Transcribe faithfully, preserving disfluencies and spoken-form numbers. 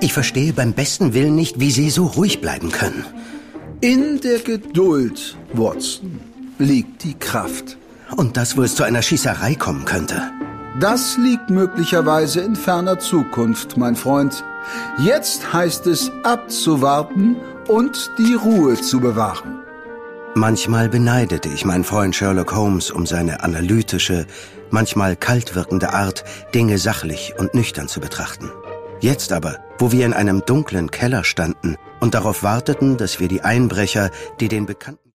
Ich verstehe beim besten Willen nicht, wie Sie so ruhig bleiben können. In der Geduld, Watson, liegt die Kraft. Und das, wo es zu einer Schießerei kommen könnte. Das liegt möglicherweise in ferner Zukunft, mein Freund. Jetzt heißt es abzuwarten und die Ruhe zu bewahren. Manchmal beneidete ich meinen Freund Sherlock Holmes um seine analytische, manchmal kalt wirkende Art, Dinge sachlich und nüchtern zu betrachten. Jetzt aber, wo wir in einem dunklen Keller standen und darauf warteten, dass wir die Einbrecher, die den bekannten